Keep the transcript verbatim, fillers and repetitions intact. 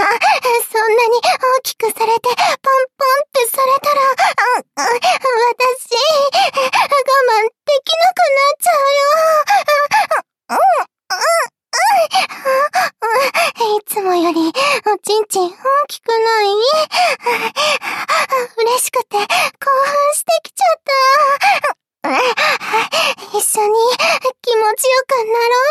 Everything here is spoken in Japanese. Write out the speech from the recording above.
そんなに大きくされて、ポンポンってされたら、あ、あ、私、我慢できなくなっちゃうよ。いつもより、おちんちん大きくない？嬉しくて、興奮してきちゃった。一緒に気持ちよくなろう。